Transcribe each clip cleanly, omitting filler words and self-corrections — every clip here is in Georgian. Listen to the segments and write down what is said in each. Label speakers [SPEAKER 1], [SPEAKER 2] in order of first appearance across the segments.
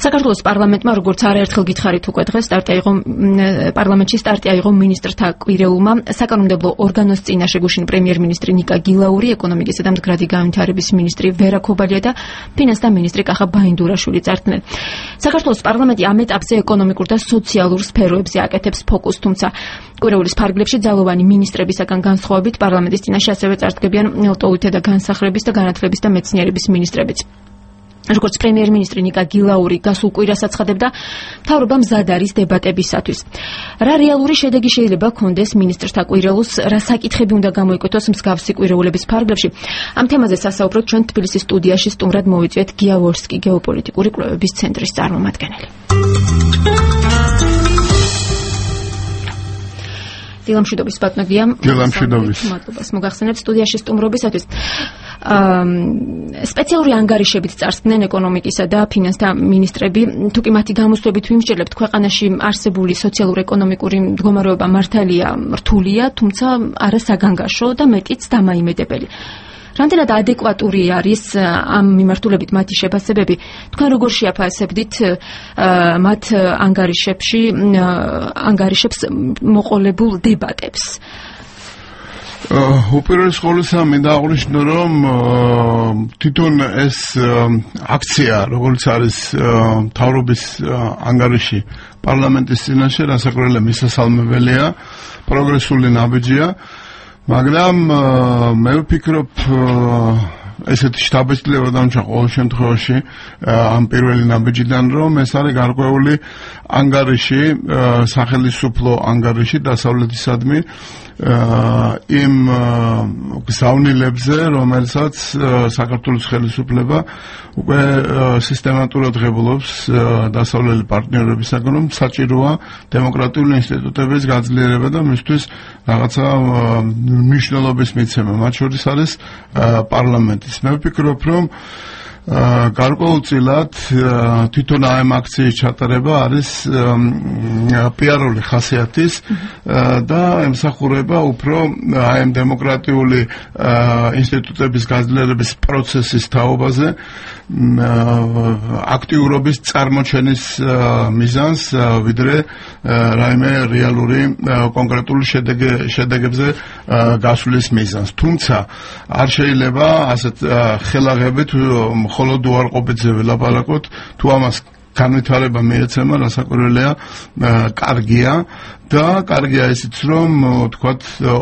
[SPEAKER 1] საქართველოს პარლამენტმა როგორც არაერთხელ გითხარით უკვე დღეს პარლამენტში სტარტია იღო მინისტრთა კვირეულმა საკანონმდებლო ორგანოს წინაშე გუშინ პრემიერ-მინისტრი ნიკა გილაური, ეკონომიკისა და მდგრადი განვითარების მინისტრი ვერა ქობალია და ფინანსთა მინისტრი კახა ბაინდურაშვილი წარდგნენ. საქართველოს პარლამენტი ამ ეტაპზე ეკონომიკურ და სოციალურ სფეროებზე აკეთებს ფოკუსს, თუმცა კვირეულის ფარგლებში ძალოვანი მინისტრებისაგან განსხვავებით პარლამენტის წინაშე ასევე წარდგებიან ლტოლვითი და განსახლების და განათლების და მეცნიერების მინისტრებიც. როგორც პრემიერ-მინისტრი ნიკა გილაური გასულ კვირას აცხადებდა, მთავრობა მზად არის დებატებისათვის. რა რეალური შედეგი შეიძლება ჰქონდეს მინისტრთა კვირეულს, რა საკითხები უნდა გამოიკვეთოს მსგავსი კვირეულების ფარგლებში. ამ თემაზე სასაუბროდ ჩვენ თბილისის სტუდიაში სტუმრად მოვიწვიეთ გია ვორსკი, გეოპოლიტიკური კვლევების ცენტრის წარმომადგენელი. დილამშვიდობის ბატონო გია.
[SPEAKER 2] დილამშვიდობის.
[SPEAKER 1] მადლობას მოგახსენებთ სტუდიაში სტუმრობისათვის. სპეციალური ანგარიშებით წარსდგნენ ეკონომიკისა და ფინანსთა მინისტრები. თუკი მათი გამოსვლებით ვიმსჯელებთ, ქვეყანაში არსებული სოციალურ-ეკონომიკური მდგომარეობა მართალია რთულია, თუმცა არა საგანგაშო და მეტიც დამაიმედებელი. რამდენად ადეკვატური არის ამ მიმართულებით მათი შეფასებები? თქვენ როგორ შეაფასებდით მათ ანგარიშებს მოყოლებულ დებატებს?
[SPEAKER 2] უპირველეს ყოვლისა მინდა აღვნიშნო, რომ თვითონ ეს აქცია, როგორც არის მთავრობის ანგარიში პარლამენტის წინაშე, რასაკვირველია მისასალმებელია, პროგრესული ნაბიჯია, მაგრამ მე ვფიქრობ ესეთი შთაბეჭდილება დამჭა ყოველ შემთხვევაში ამ პირველი ნაბიჯიდან, რომ ეს არის გარკვეული ანგარიში, სახელმწიფო ანგარიში დასავლეთისადმი იმ გზავნილებზე, რომელსაც საქართველოს ხელისუფლება უკვე სისტემატურად ღებულობს დასავლელი პარტნიორებისაგან, რომ საჭიროა დემოკრატიული ინსტიტუტების გაძლიერება და მისთვის რაღაცა მნიშვნელობის მიცემა, მათ შორის არის პარლამენტის. მე ვფიქრობ, რომ გარკვეულწილად თვითონ ამ აქციის ჩატარება არის პიარული ხასიათის და ემსახურება უფრო ამ დემოკრატიული ინსტიტუტების გაძლიერების პროცესის თაობაზე აქტიურობის წარმოჩენის მიზანს, ვიდრე რაიმე რეალური კონკრეტული შედეგებზე გასვლის მიზანს. თუმცა არ შეიძლება ასეთ ხელაღებით მხოლოდ უარყოფითზე ველაპარაკოთ, თუ ამას განვითარება მიეცემა, რასაკვირველია კარგია და კარგია ისიც, რომ თქვათ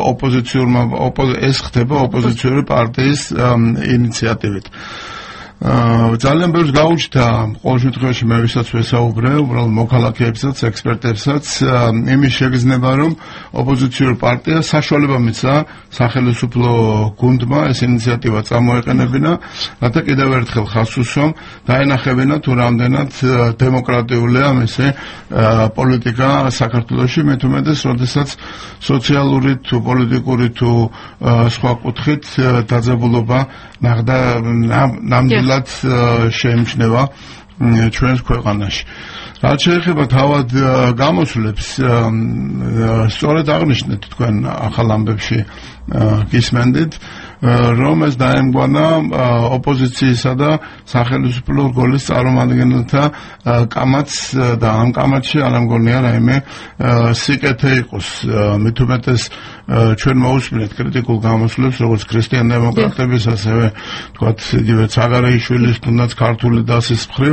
[SPEAKER 2] ეს ხდება ოპოზიციური პარტიის ინიციატივით. ძალიან ბევრს გაუჩნდა ყოველ შემთხვევაში მე ვისაც ვესაუბრე, უბრალოდ მოქალაქეებსაც, ექსპერტებსაც იმის შეგრძნება, რომ ოპოზიციური პარტია საშუალება მისცა სახელმწიფო გუნდმა ეს ინიციატივა წამოეყენებინა, რათა კიდევ ერთხელ ხაზს უსვამ დაენახებინა თუ რამდენად დემოკრატიულია მისე პოლიტიკა საქართველოში, მე თუმეტეს, როდესაც სოციალური თუ პოლიტიკური თუ სხვა კუთხით დაძაბულობა ნამდვილად შეიმჩნევა ჩვენს ქვეყანაში. რაც შეეხება თავად გამოსვლებს, სწორედ აღნიშნეთ თქვენ ახალ ამბებში გისმენდით, რომ ეს დაემგვანა ოპოზიციისა და სახელმწიფო რგოლის წარმომადგენელთა კამათს და ამ კამათში არ ამგონია რაიმე სიკეთე იყოს. მით უმეტეს ჩვენ მოусმინეთ კრიტიკულ გამოსვლებს, როგორც ქრისტიან დემოკრატების, ასევე თქვათ იგივე ცაგარეიშვილის, თუნდაც ქართული დასის მხრივ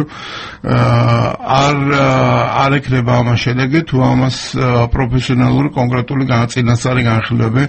[SPEAKER 2] არ ექნება ამას შედეგი, თუ ამას პროფესიონალური კონკრეტული წინასწარი განხილვები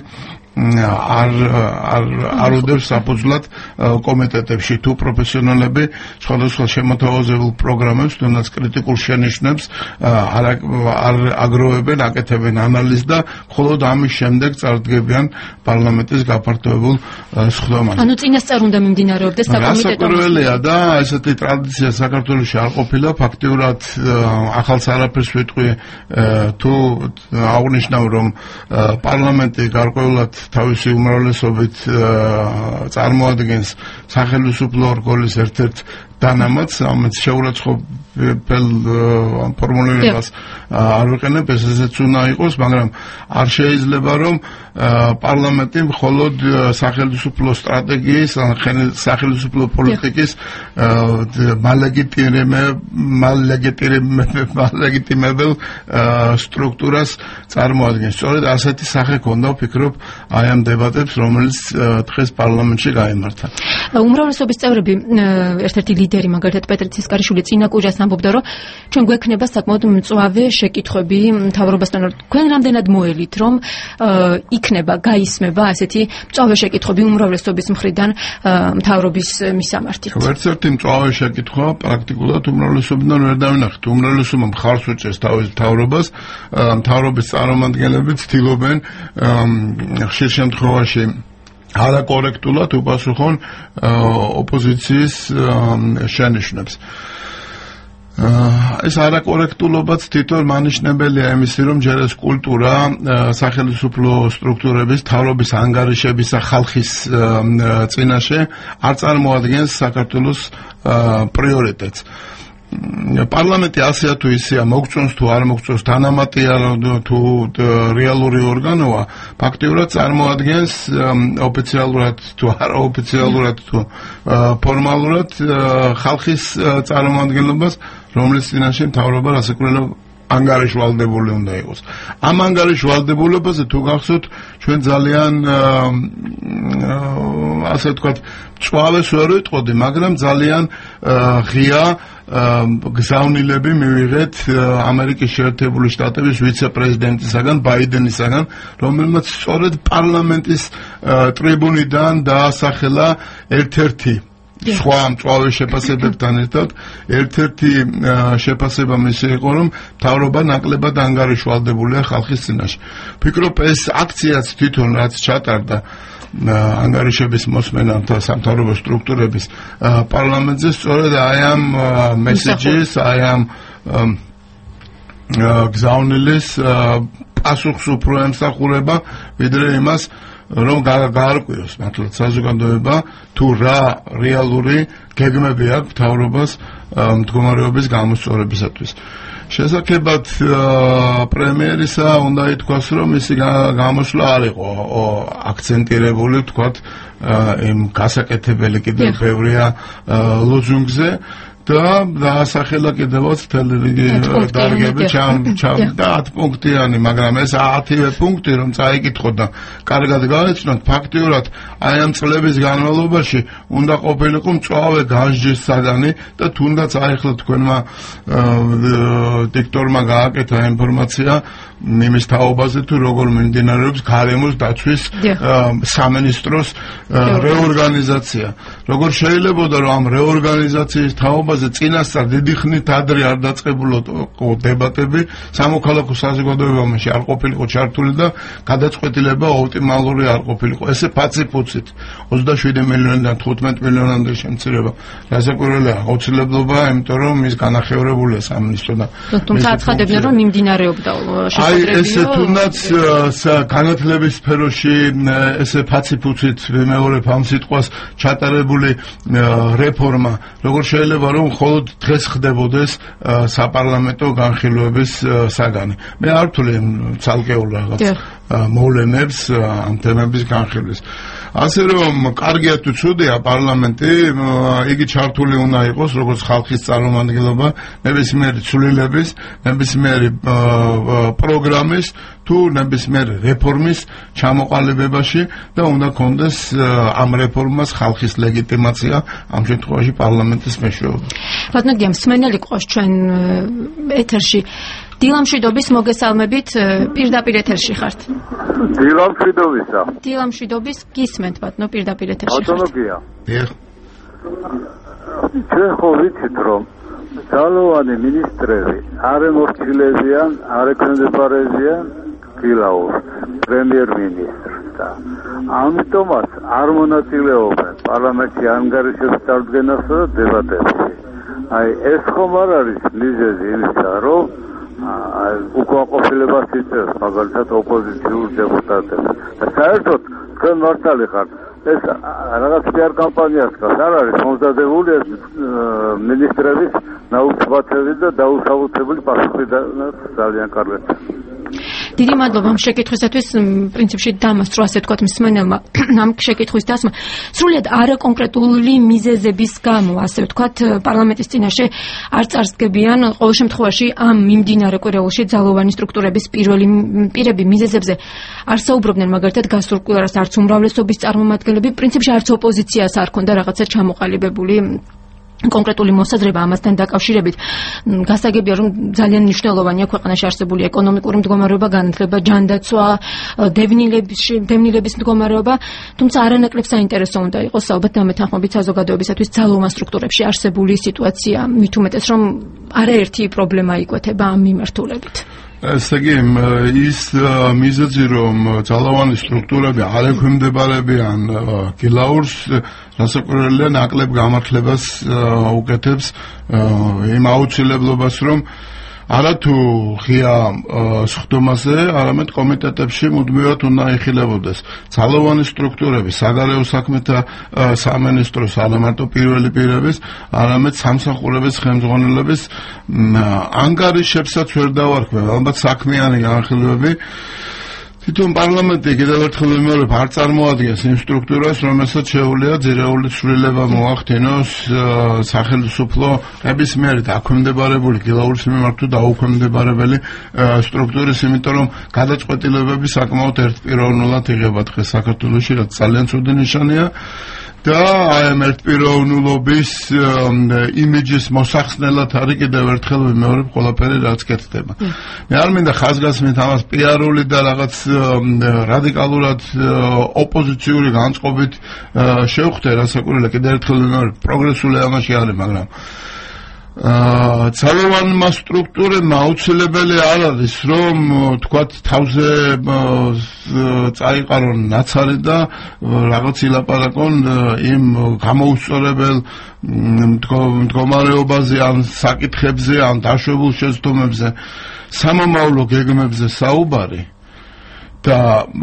[SPEAKER 2] არ უდევს საფუძვლად კომიტეტებში, თუ პროფესიონალები სხვადასხვა შემოთავაზებულ პროგრამებს, თუნდაც კრიტიკულ შენიშვნებს არ აგროვებენ, აკეთებენ ანალიზს და მხოლოდ ამის შემდეგ წარდგებიან პარლამენტის გაფართოებულ სხდომაზე.
[SPEAKER 1] ანუ წინასწარ უნდა მიმდინარეობდეს საკომიტეტო.
[SPEAKER 2] რასაკვირველია და ესეთი ტრადიცია საქართველოში არ ყოფილა, ფაქტიურად ახალს არაფერს ვიტყვი, თუ აღნიშნავ, რომ პარლამენტი გარკვეულად თავისი უმრავლესობით წარმოადგენს სახელმწიფო რგოლის ერთ-ერთ დანამატს ამით შეურაცხყოფელ ფორმულირებას არ ვიყენებ, ესეც უნდა იყოს, მაგრამ არ შეიძლება რომ პარლამენტი მხოლოდ სახელმწიფო სტრატეგიის, სახელმწიფო პოლიტიკის მალეგიტიმებელ სტრუქტურას წარმოადგენს. სწორედ ასეთი სახე ქონდა ვფიქრობ აი ამ დებატებს, რომელიც დღეს პარლამენტში გაიმართა.
[SPEAKER 1] უმრავლესობის წევრები, ერთ-ერთი ლიდერი მაგალითად პეტრე ცისკარიშვილი წინა კუჯას ამბობდა, რომ ჩვენ გვექნება საკმაოდ მწვავე შეკითხვები მთავრობასთან. თქვენ რამდენად მოელით, რომ იქნება გაისმება ასეთი მწვავე შეკითხვები უმრავლესობის მხრიდან მთავრობის მისამართით?
[SPEAKER 2] ერთ-ერთი მწვავე შეკითხვა პრაქტიკულად უმრავლესობიდან ვერ დავინახეთ. უმრავლესობა მხარს უჭერს თავის მთავრობას, მთავრობის წარმომადგენლები ცდილობენ ხშირ შემთხვევაში არაკორექტულად უპასუხონ ოპოზიციის შენიშვნებს. ეს არაკორექტულობაც თვითონ მანიშნებელია იმისი, რომ ჯერ ეს კულტურა სახელმწიფო სტრუქტურების თავრობის ანგარიშებისა ხალხის წინაშე არ წარმოადგენს საქართველოს პრიორიტეტს. პარლამენტი ასეა თუ ისეა, მოგწონს თუ არ მოგწონს, თანამატია თუ რეალური ორგანოა, ფაქტიურად წარმოადგენს ოფიციალურად თუ არაოფიციალურად თუ ფორმალურად ხალხის წარმომადგენლობას, რომლის წინაშე მთავრობა რასაკვირველია ანგარიშვალდებული უნდა იყოს. ამ ანგარიშვალდებულებაზე თუ გახსოვთ, ჩვენ ძალიან ასე ვთქვათ, მწვავეს ვერ ვიტყოდი, მაგრამ ძალიან ღია გზავნილები მივიღეთ ამერიკის შეერთებული შტატების ვიცე-პრეზიდენტისაგან, ბაიდენისაგან, რომელმაც სწორედ პარლამენტის ტრიბუნიდან დაასახელა ერთ-ერთი სხვა მწვავე შეფასებებთან ერთად ერთ-ერთი შეფასება მისი იყო, რომ მთავრობა ნაკლებად ანგარიშვალდებულია ხალხის წინაშე. ვფიქრობ, ეს აქციაც თვითონ რაც ჩატარდა ანგარიშების მოსმენათა სამთავრობო სტრუქტურების პარლამენტზე, სწორედ აი ამ მესეჯის, აი ამ გზავნილის პასუხს უფრო ემსახურება, ვიდრე იმას, რომ გაარკვიოს მართლაც საზოგადოება თუ რა რეალური გეგმები აქვს მთავრობას მდგომარეობის გამოსწორებისათვის. შესაძლებლად პრემიერისა უნდა ითქვას, რომ მისი გამოსვლა არ იყო აქცენტირებული, ვთქვათ, იმ გასაკეთებელი კიდევ ბევრია ლოზუნგზე და დაასახელა კიდევაც მთელი რიგი დარგები და 10 პუნქტიანი, მაგრამ ეს 10-ვე პუნქტი რომ წაიკითხოთ და კარგად გაეცნოთ, ფაქტიურად აი ამ წლების განმავლობაში უნდა ყოფილიყო მწვავე განსჯის საგანი და თუნდაც აი ახლა თქვენმა დიქტორმა გააკეთა ინფორმაცია იმის თაობაზე თუ როგორ მიმდინარეობს გარემოს დაცვის სამინისტროს რეორგანიზაცია. როგორ შეიძლება რომ ამ რეორგანიზაციის თაობაზე წინასწარ დიდი ხნით ადრე არ დაწყებულიყო დებატები, სამოქალაქო საზოგადოებაში არ ყოფილიყო ჩართული და გადაწყვეტილება ოპტიმალური არ ყოფილიყო. ესე ფაცი-ფუცით 27 მილიონიდან 15 მილიონამდე შემცირება. რასაკვირველია, აუცილებლობა, იმიტომ რომ ის განახევრებულია სამინისტროდან.
[SPEAKER 1] თუმცა აცხადებდნენ, რომ მიმდინარეობდა
[SPEAKER 2] აი ესე თუნდაც განათლების სფეროში ესე ფაცი-ფუცით მეორე ამ სიტყვას ჩატარებული რეფორმა, როგორ შეიძლება რომ მხოლოდ დღეს ხდებოდეს საპარლამენტო განხილვების საგანი. მე არ ვთვლი ცალკეულ რაღაც მოვლენებს ამ თემების განხილვის. ასე რომ კარგია თუ ცუდია პარლამენტი, იგი ჩართული უნდა იყოს როგორც ხალხის წარმომადგენლობა, ნებისმიერი ცვლილების, ნებისმიერი პროგრამის თუ ნებისმიერ რეფორმის ჩამოყალიბებაში და უნდა კონდეს ამ რეფორმას ხალხის ლეგიტიმაცია, ამ შემთხვევაში პარლამენტის მეშვეობით.
[SPEAKER 1] ბატონო გიამ, მსმენელი ყავს ჩვენ ეთერში. დილამშვიდობის მოგესალმებით, პირდაპირ ეთერში ხართ.
[SPEAKER 3] დილამშვიდობისა.
[SPEAKER 1] დილამშვიდობის გისმენთ ბატონო, პირდაპირ ეთერში ხართ.
[SPEAKER 3] ბატონო გია. ჩვენ ხო ვიცით რომ ძალოვანი ministrები არ ემორჩილებიან, არ ექვემდებარებიან გილაურს, პრემიერ-მინისტრს და ამიტომაც არ მონაწილეობენ პარლამენტში ანგარიშების წარდგენასა და დებატებში. აი ეს ხომ არ არის მიზეზი იმისა, რომ უკმაყოფილებას იწევს მაგალითად ოპოზიციურ დეპუტატებს. და საერთოდ თქვენ მართალი ხართ, ეს რაღაც PR კამპანიას გავს, არ არის მომზადებული მინისტრების ნაუცბათები და დაუსაბუთებელი პასუხი და ძალიან კარგად.
[SPEAKER 1] დიდი მადლობა ამ შეკითხვისათვის. პრინციპში დამასწრო, ასე ვთქვათ, მსმენელმა ამ შეკითხვის დასმა. სრულიად არაკონკრეტული მიზეზების გამო, ასე ვთქვათ, პარლამენტის წინაშე არ წარსდგებიან. ყოველ შემთხვევაში ამ მიმდინარე კვირაულში ძალოვანი სტრუქტურების პირები მიზეზებზე არ საუბრობდნენ, მაგალითად, გასულ კვირას არც უმრავლესობის წარმომადგენლები, პრინციპში არც ოპოზიციას არ ქონდა რაღაცა ჩამოყალიბებული კონკრეტული მოსაზრება ამასთან დაკავშირებით. გასაგებია, რომ ძალიან მნიშვნელოვანია ქვეყანაში არსებული ეკონომიკური მდგომარეობა, განათლება, ჯანდაცვა, დევნილების მდგომარეობა, თუმცა არანაკლებ საინტერესო უნდა იყოს ალბათ დამეთანხმებით საზოგადოებისათვის ძალოვან სტრუქტურებში არსებული სიტუაცია, მით უმეტეს რომ არაერთი პრობლემა იკვეთება ამ მიმართულებით.
[SPEAKER 2] ესე იგი, ის მიზეზი, რომ ძალოვანი სტრუქტურები არ ექვემდებარებიან გილაურს, რასაკვირველია, ნაკლებ გამართლებას უკეთებს იმ აუცილებლობას, რომ არათუ ღია სხდომაზე, არამედ კომიტეტებში მუდმივად უნდა იხილებოდეს ძალოვანი სტრუქტურები, საგარეო საქმეთა სამინისტროს, არა მარტო პირველი პირების, არამედ სამსახურების ხელმძღვანელების ანგარიშებსაც ვერ დავარქვევ, ალბათ საქმიანი განხილვები. თვითონ პარლამენტი კიდევ ერთხელ ვიმეორებ, არ წარმოადგენს იმ სტრუქტურას, რომელსაც შეუძლია ძირეული ცვლილება მოახდინოს სახელმწიფო ნებისმიერი დაქვემდებარებული გილაურის მიმართ თუ დაუქვემდებარებელი სტრუქტურის, იმიტომ რომ გადაწყვეტილებები საკმაოდ ერთპიროვნულად იღება დღეს საქართველოში, რაც ძალიან ცუდი ნიშანია. და აი ამ ერთპიროვნულობის იმიჯის მოსახსნელად არის კიდევ ერთხელ ვიმეორებ ყველაფერი რაც კეთდება. მე არ მინდა ხაზგასმით ამას პიარული და რაღაც რადიკალურად ოპოზიციური განწყობით შევხვდე, რასაკვირველია, კიდევ ერთხელ ვიმეორებ, პროგრესული ამაში არის, მაგრამ ძალოვანმა სტრუქტურებმა აუცილებელი არ არის, რომ თქვათ თავზე წაიყარონ ნაცარი და რაღაც ილაპარაკონ იმ გამოუსწორებელ მდგომარეობაზე, ან საკითხებზე, ან დაშვებულ შეცდომებზე, სამომავლო გეგმებზე საუბარი და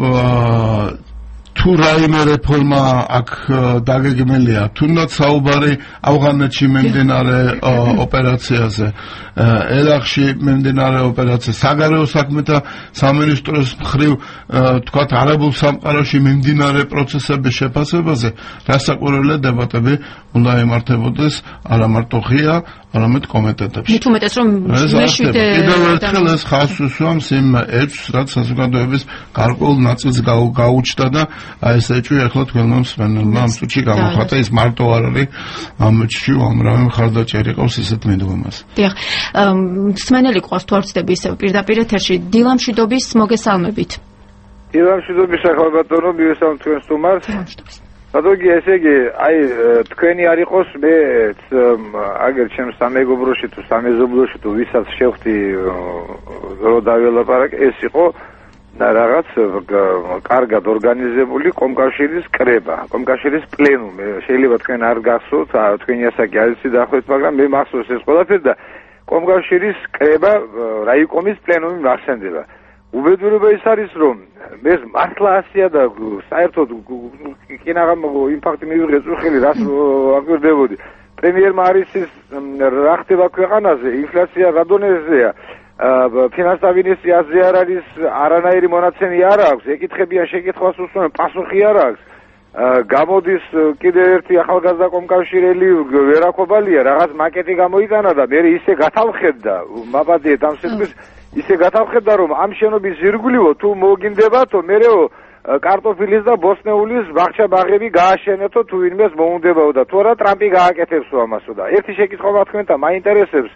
[SPEAKER 2] თუ რაიმე რეფორმა აქ დაგეგმილია, თუნდაც საუბარი ავღანეთში მიმდინარე ოპერაციაზე, ერაყში მიმდინარე ოპერაციაზე, საგარეო საქმეთა სამინისტროს მხრივ თქვათ არაბულ სამყაროში მიმდინარე პროცესების შეფასებაზე, რასაკვირველია დებატები უნდა იმართებოდეს არა მარტო ღია, არამედ კომიტეტებში.
[SPEAKER 1] მით უმეტეს რომ მეშვიდე
[SPEAKER 2] კიდევ ერთხელ ეს ხაზს უსვამს იმ ეჭვს, რაც საზოგადოების გარკვეულ ნაწილს გაუჩნდა და აი ეს ეჭვი ახლა თქვენმა მსმენელმა ამ წუთში გამოხატა, ის მარტო არ არის ამ ეჭვში უამრავი მხარდაჭერი ყავს ისეთ მიდგომას.
[SPEAKER 1] დიახ, მსმენელი ყავს თუ არ ვცდები ისევ პირდაპირ ეთერში, დილა მშვიდობის მოგესალმებით.
[SPEAKER 4] დილა მშვიდობის ახალბატონო, მივესალმებ თქვენ სტუმარს. ბატონო, ესე იგი, აი თქვენი არ იყოს, მე აგერ ჩემს სამეგობროში თუ სამეზობლოში თუ ვისაც შევხვდი რო დაველაპარაკე, ეს იყო რაღაც კარგად ორგანიზებული კომკავშირის კრება, კომკავშირის პლენუმი. შეიძლება თქვენ არ გახსოვთ, თქვენი ასაკი არის დაახლოებით, მაგრამ მე მახსოვს ეს ყველაფერი და კომკავშირის კრება რაიკომის პლენუმი მახსენდება. უბედურება ის არის, რომ მე მართლა ასია და საერთოდ კინაღამ იმ ფაქტი მივიღე წუხილი, რაც აგვირდებოდი. პრემიერმა არის ის რა ხდება ქვეყანაზე, ინფლაცია რა დონეზეა, ფინანსთა მინისტრი აზე არ არის, არანაირი მონაცემი არ აქვს, ეკითხებიან შეკითხვას უსვამენ, პასუხი არ აქვს. გამოდის კიდევ ერთი ახალგაზრდა კომკავშირელი ვერაკობალია, რაღაც მაკეტი გამოიტანა და მე ისე გათავხედდა, მაბადიეთ ამ სიტყვის ისე გათავხედდა, რომ ამ შენობის ირგვლივ თუ მოგინდებათო, მერეო კარტოფილის და ბოსნეულის ბაღჩა-ბაღები გააშენეთო, თუ ვინმეს მოუნდებაო და თუ არა ტრამპი გააკეთებსო ამასო და ერთი შეკითხვა თქვენთან მაინტერესებს,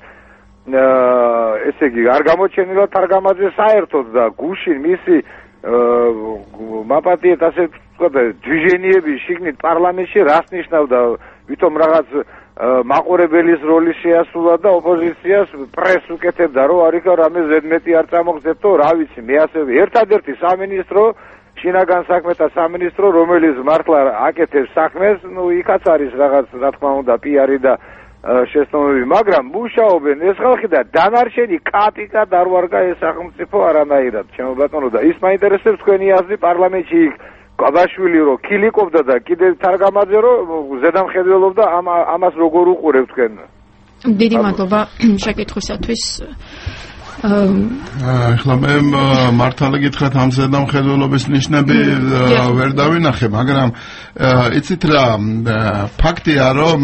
[SPEAKER 4] ესე იგი, არ გამოჩენილა თარგამაძე საერთოდ და გუშინ მისი მაპატიეთ ასე ვთქვათ დვიჟენიები შიგნით პარლამენტში რას ნიშნავდა, ვითომ რაღაც მაყურებელის როლი შეასრულა და ოპოზიციას პრესს უკეთებდა, რომ არიქა რამე ზედმეტი არ წამოგზეთო, რა ვიცი, მე ასევე ერთადერთი სამინისტრო, შინაგან საქმეთა სამინისტრო, რომელიც მართლა აკეთებს საქმეს, ნუ იქაც არის რაღაც, რა თქმა უნდა, პიარი და შეცდომები, მაგრამ მუშაობენ ეს ხალხი და დანარჩენი კაპიკად არ ვარგა ეს სახელმწიფო არანაირად, ჩემო ბატონო და ის მაინტერესებს თქვენი აზრი პარლამენტში იქ ყაბაშვილი რო კილიკობდა და კიდე თარგამაძე რო ზედამხედველობდა ამას როგორ უყურებთ თქვენ?
[SPEAKER 1] დიდი მადლობა შეკითხვისათვის.
[SPEAKER 2] ახლა მე მართალი გითხრათ ამ ზედამხედველობის ნიშნები ვერ დავინახე, მაგრამ იცით რა, ფაქტია რომ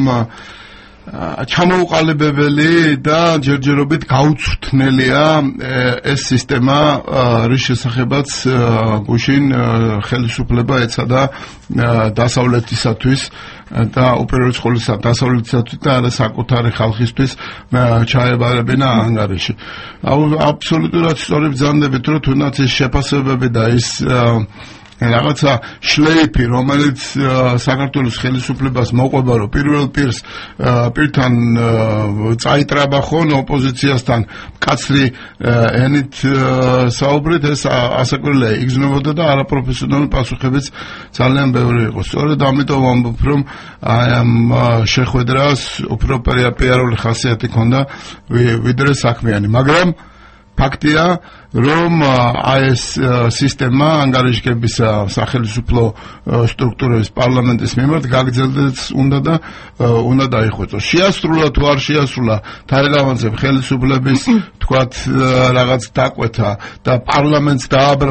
[SPEAKER 2] ჩამოუყალიბებელი და ჯერჯერობით გაუცრთნელია ეს სისტემა, რის შესახებაც გუშინ ხელისუფლება ეცადა დასავლეთისათვის და უპირველეს ყოვლისა დასავლეთისათვის და საკუთარი ხალხისთვის ჩაებარებინა ანგარიში. აბსოლუტურად სწორი ბრძანდებით, რომ თუნდაც ეს შეფასებები და ის რაღაცა შლეიფი, რომელიც საქართველოს ხელისუფლებას მოყვება, რომ პირველ პირთან წაიტრაბახონ ოპოზიციასთან მკაცრი ენით საუბრით, ეს ასაკვირველია იგრძნობოდა და არაპროფესიონალური პასუხებიც ძალიან ბევრი იყო. სწორედ ამიტომ ვამბობ, რომ ამ შეხვედრას უფრო პიარული ხასიათი ჰქონდა ვიდრე საქმიანი, მაგრამ ფაქტია, რომ ეს სისტემა ანგარიშგების სახელმწიფო სტრუქტურების პარლამენტის მიმართ გაგრძელდეს უნდა დაიხვეწოს. შეასრულა თუ არ შეასრულა თარგამაძემ ხელისუფლების თქვათ რაღაც დაკვეთა და პარლამენტს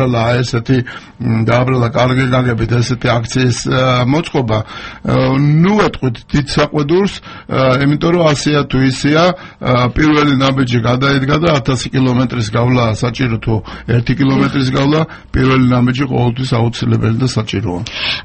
[SPEAKER 2] დააბრალა კარგი გაგებით ესეთი აქციის მოწყობა, ნუ ეტყვით დიდ საყვედურს, იმიტომ რომ ასეა თუ ისეა, პირველი ნაბიჯი გადაიდგა და 1000 კილომეტრის გავლა საჭირო თუ 1 კილომეტრის გავლა პირველი ნაბიჯი ყოველთვის აუცილებელი და საჭიროა.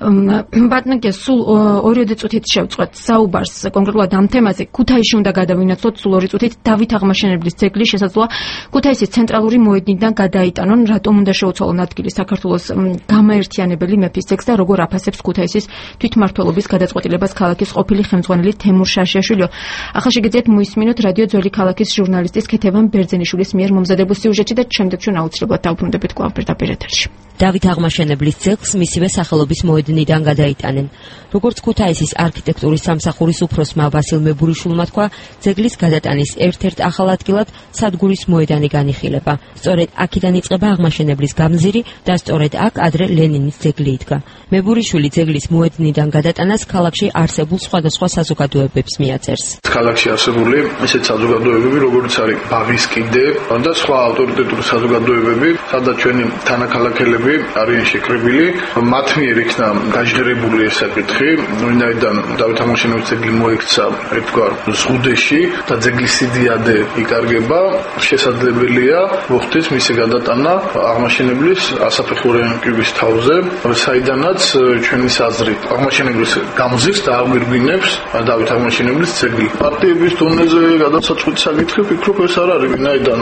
[SPEAKER 1] ბატონო, სულ 2 წუთით შევწყვეტ საუბარს კონკრეტულად ამ თემაზე. ქუთაისში უნდა გადავინაცვლოთ სულ 2 წუთით დავით აღმაშენებლის ძეგლი შესაძლოა ქუთაისის ცენტრალური მოედნიდან გადაიტანონ. რატომ უნდა შეუცვალონ ადგილი საქართველოს გამაერთიანებელი მეფის ძეგლს და როგორ აფასებს ქუთაისის თვითმმართველობის გადაწყვეტილებას ქალაქის ყოფილი ხელმძღვანელი თემურ შაშიაშვილო. ახლა შეგიძლიათ მოისმინოთ რადიო ძველი ქალაქის ჟურნალისტის ქეთევან ბერძენიშვილის მიერ მომზადებულ სიუჟეტში და შემდეგ ჩვენ აუცილებლად დავბრუნდებით კვლავ პირდაპირ ეთერში.
[SPEAKER 5] დავით აღმაშენებლის ძეგლს მისივე სახელობის მოედნიდან გადაიტანენ. როგორც ქუთაისის არქიტექტურის სამსახურის უფროსმა ვასილ მებურიშვილმა თქვა, ძეგლის გადატანის ერთ-ერთ ახალ ადგილად სადგურის მოედანი განიხილება. სწორედ აქედან იწყება აღმაშენებლის გამზირი და სწორედ აქ ადრე ლენინის ძეგლი იდგა. მებურიშვილი ძეგლის მოედნიდან გადატანას ქალაქში არსებულ სხვადასხვა საზოგადოებებს მიაწერს.
[SPEAKER 6] ქალაქში არსებული ესეთ საზოგადოებები, როგორც არის ბაღის კიდე და სხვა ავტორიტეტული საზოგადოებები, სადაც ჩვენი თანაქალაქელები არიან შეკრებილი, მათ მიერ იქნა გაჟღერებული ეს საკითხი, ვინაიდან დავით აღმაშენებლის ძეგლი მოექცა ერთგვარ ზღუდეში და ძეგლის სიდიადე იკარგება, შესაძლებელია მოხდეს მისი გადატანა აღმაშენებლის ასაფეხო რენკების თავზე, საიდანაც ჩვენი აზრით აღმაშენებლის გამზირს და აღვირგვინებს დავით აღმაშენებლის ძეგლი. პარტიების დონეზე გადაცაჭრილი საკითხი ვფიქრობ ეს არ არის, ვინაიდან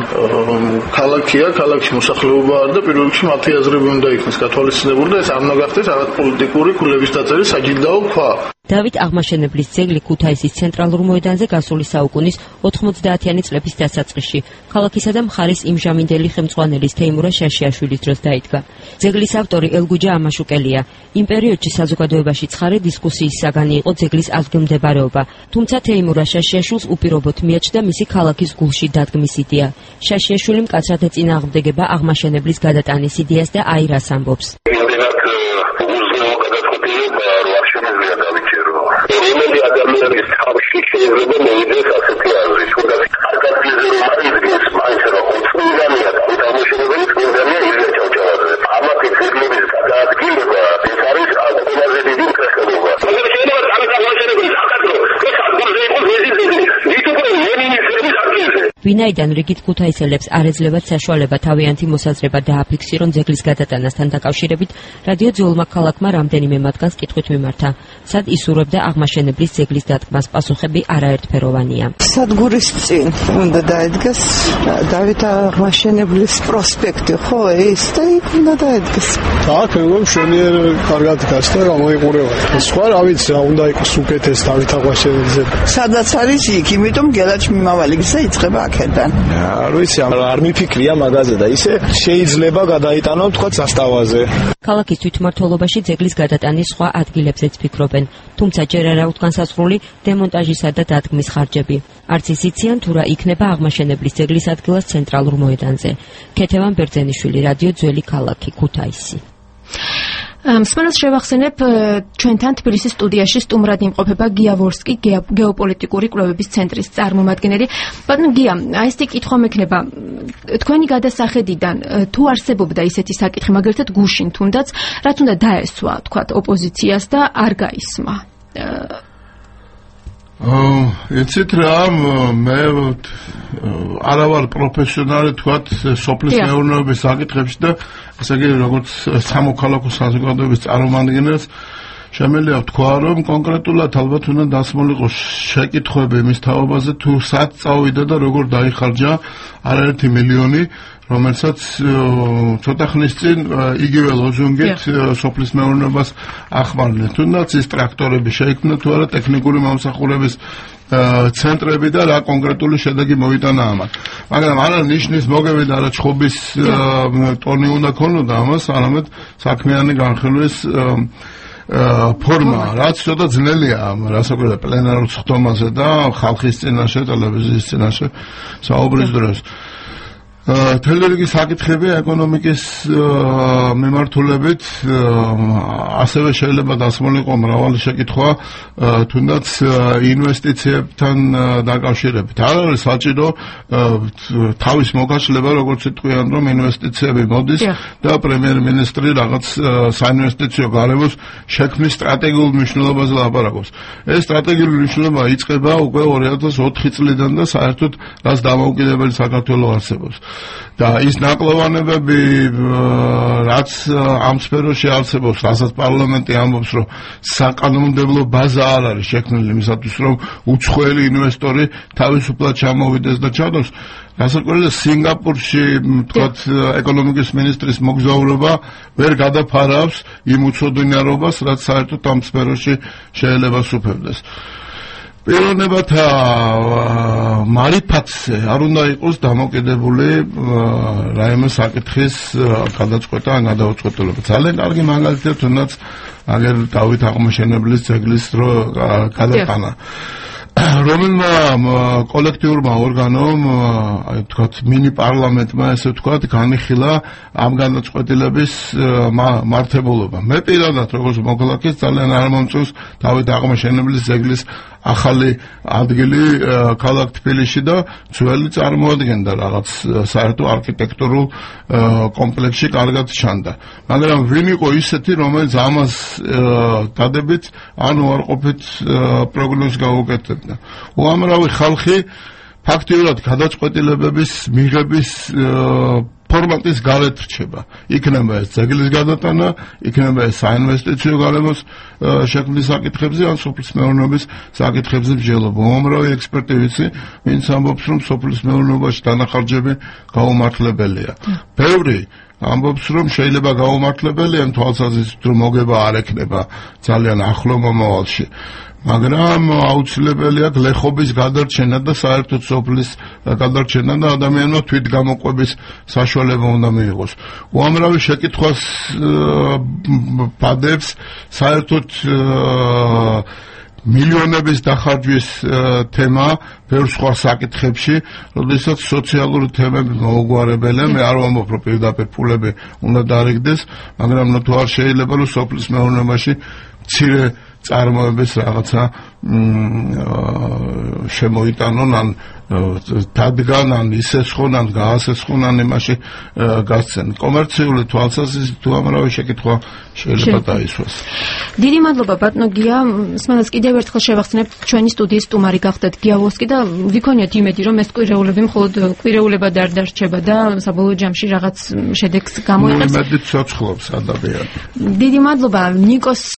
[SPEAKER 6] ქალაქია, ქალაქში მოსახლეობა არ და პირველ რიგში მათი აზრები უნდა იქნეს გათვალისწინებული და ეს არ უნდა გახდეს რაღაც პოლიტიკური ქულების დაწერის საჯილდაო ქვა.
[SPEAKER 5] დავით აღმაშენებლის ძეგლი ქუთაისის ცენტრალურ მოედანზე გასული საუკუნის 90-იანი წლების დასაწყისში ქალაქისა და მხარის იმჟამინდელი ხელმძღვანელის თეიმურა შაშიაშვილის დროს დაიდგა. ძეგლის ავტორი ელგუჯა ამაშუკელია. იმ პერიოდში საზოგადოებაში ცხარე დისკუსიის საგანი იყო ძეგლის ადგილმდებარეობა, თუმცა თეიმურა შაშიაშვილს უპირობოდ მიაჩნდა მისი ქალაქის გულში დადგმის იდეა. შაშიაშვილი მკაცრად ეწინააღმდეგება აღმაშენებლის გადატანის იდეას და აირას ამბობს.
[SPEAKER 7] რომელი ადამიანის თავში შეიძლება მოიდეს ასეთი აზრი, თუნდაც კარგად რომ არის მაინც რომ უცნაურია და აღმაშენებელი წმინდანია ილია ჭავჭავაძე. ამათი ძეგლების გადაადგილება ეს არის ყველაზე დიდი მკაცრობა. შეიძლება დავით აღმაშენებლის საქართველოს ეს ადგილზე იყო ძეგლი, ის უკვე ლენინის ძეგლის ადგილზე.
[SPEAKER 5] ვინაიდან რიგით ქუთაისელებს არ ეძლებათ საშუალება თავიანთი მოსაზრება დააფიქსირონ ძეგლის გადატანასთან დაკავშირებით, რადიო ძველმა ქალაქმა რამდენიმე მათგანს კითხვით მიმართა. სად ისურვებდა აღმაშენებლის ძეგლის დადგმას? პასუხები არაერთფეროვანია.
[SPEAKER 8] სადგურის წინ უნდა დაედგეს დავით აღმაშენებლის პროსპექტი, ხო, ეს და იქ უნდა დაედგეს.
[SPEAKER 9] აქ მეგონი მშვენიერ კარგად დგას და გამოიყურება. სხვა რა ვიცი, რა უნდა იყოს უკეთეს დავით აღმაშენებლის ძეგლი.
[SPEAKER 8] სადაც არის იქ, იმიტომ გელაჩ მიმავალი გზა იწყება აქედან.
[SPEAKER 9] არ ვიცი, არ მიფიქრია მაგაზე და ისე შეიძლება გადაიტანო თქვა ზასტავაზე.
[SPEAKER 5] ქალაქის თვითმმართველობაში ძეგლის გადატანის სხვა ადგილებზეც ფიქრობენ, თუმცა ჯერ არ აუთ განსაზღვრული დემონტაჟისა და დადგმის ხარჯები. არც ის იციან თუ რა იქნება აღმაშენებლის ძეგლის ადგილას ცენტრალურ მოედანზე. ქეთევან ბერძენიშვილი, რადიო ძველი ქალაქი, ქუთაისი.
[SPEAKER 1] მსმენელს შევახსენებ ჩვენთან თბილისის სტუდიაში სტუმრად იმყოფება გია ვორსკი, გეოპოლიტიკური კვლევების ცენტრის წარმომადგენელი. ბატონო გია, აი ესეთი კითხვა მექნება, თქვენი გადასახედიდან თუ არსებობდა ისეთი საკითხი, მაგალითად გუშინ თუნდაც, რაც უნდა დაესვა, თქვათ, ოპოზიციას და არ გაისმა.
[SPEAKER 2] იცით რა, მე არა ვარ პროფესიონალი თქვათ სოფლის მეურნეობის საკითხებში და ესე იგი როგორც სამოქალაქო საზოგადოების წარმომადგენელს შემიძლია ვთქვა, რომ კონკრეტულად ალბათ უნდა დასმულიყოს შეკითხვები მის თაობაზე, თუ სად წავიდა და როგორ დაიხარჯა არაერთი მილიონი, რომელსაც ცოტა ხნის წინ იგივე ლოზუნგით სოფლის მეურნეობას ახმარდნენ. თუნდაც ის ტრაქტორები შეიქმნა თუ არა ტექნიკური მომსახურების ცენტრები და რა კონკრეტული შედეგი მოიტანა ამან. მაგრამ არა ნიშნის მოგევიდა, არა ჩხობის ტონი უნდა ქონოდა ამას, არამედ საქმიანი განხილვის ფორმა, რაც ცოტა ძნელია რასაკვირველია პლენარულ სხდომაზე და ხალხის წინაშე, ტელევიზიის წინაშე საუბრის დროს. თელერიგის საკითხები ეკონომიკის მიმართულებით ასევე შეიძლება დასმულიყო მრავალი შეკითხვა თუნდაც ინვესტიციებთან დაკავშირებით. არ არის საჭირო თავის მოკავშირება, როგორც იტყვიან, რომ ინვესტიციები მოდის და პრემიერ-მინისტრი რაღაც საინვესტიციო გარემოს შექმნის სტრატეგიულ მნიშვნელობაზე ლაპარაკობს. ეს სტრატეგიული მნიშვნელობა იწყება უკვე 2004 წლიდან და საერთოდ რაც დამოუკიდებელი საქართველო არსებობს. და ის ნაკლოვანებები, რაც ამ სფეროში არსებობს, რასაც პარლამენტი ამბობს, რომ საკანონმდებლო ბაზა არ არის შექმნილი იმისათვის, რომ უცხოელი ინვესტორი თავისუფლად ჩამოვიდეს და ჩადოს. რასაკვირველია, სინგაპურში, თქვათ, ეკონომიკის მინისტრის მოგზაურობა ვერ გადაფარავს იმ უცოდინარობას, რაც საერთოდ ამ სფეროში შეიძლება სუფევდეს. პიროვნებათა მარიფატზე არ უნდა იყოს დამოკიდებული რაიმე საკითხის გადაწყვეტა ან გადაუწყვეტილება. ძალიან კარგი მაგალითია თუნდაც აგერ დავით აღმაშენებლის ძეგლის დრო გადატანა. რომელმა კოლექტიურმა ორგანომ, აი ვთქვათ, მინი პარლამენტმა, ესე ვთქვათ, განიხილა ამ განაწყვეტილების მართებულობა. მე პირადად როგორც მოქალაქის ძალიან არ მომწონს დავით აღმაშენებლის ძეგლის ახალი ადგილი ქალაქ თბილისში და ძველი წარმოადგენდა რაღაც საერთო არქიტექტურულ კომპლექსში კარგად ჩანდა. მაგრამ ვინ იყო ისეთი, რომელიც ამას დადებით ან უარყოფით პროგნოზს გაუკეთებდა. უამრავი ხალხი ფაქტიურად გადაწყვეტილებების მიღების ფორმატის გარეთ რჩება. იქნება ეს ძეგლის გადატანა, იქნება ეს საინვესტიციო გარემოს შექმნის საკითხებზე ან სოფლის მეურნეობის საკითხებზე მსჯელობა. უამრავი ექსპერტი ვიცი, ვინც ამბობს, რომ სოფლის მეურნეობაში დანახარჯები გაუმართლებელია. ბევრი ამბობს, რომ შეიძლება გაუმართლებელია თვალსაზრისით, რომ მოგება არ ექნება ძალიან ახლო მომავალში. მაგრამ აუცილებელია გლეხობის გადარჩენა და საერთოდ სოფლის გადარჩენა და ადამიანმა თვითგამოყვების საშუალება უნდა მიიღოს. უამრავი შეკითხვას პადებს საერთოდ მილიონების დახარჯვის თემა ბევრ სხვა საკითხებში, როდესაც სოციალური თემები მოუგვარებელია. მე არ ვამბობ, რომ პირდაპირ ფულები უნდა დარიგდეს, მაგრამ თუ არ შეიძლება, რომ სოფლის მეურნეობაში მცირე წარმოების რაღაცა შემოიტანონ ან დადგან ან ისესხონ ან გაასესხონ ან იმაში გასცენ. კომერციული თვალსაზრისით თუ ამრავი შეკითხვა შეიძლება დაისვას.
[SPEAKER 1] დიდი მადლობა ბატონო გია. მსმენელს კიდევ ერთხელ შევახსენებთ, ჩვენი სტუდიის სტუმარი გახდათ გია ვორსკი და ვიქონიათ იმედი, რომ ეს კვირეულები მხოლოდ კვირეულებად არ დარჩება და საბოლოო ჯამში რაღაც შედეგს გამოიღებს.
[SPEAKER 2] იმედით ცოცხლობს ადამიანი.
[SPEAKER 1] დიდი მადლობა. ნიკოს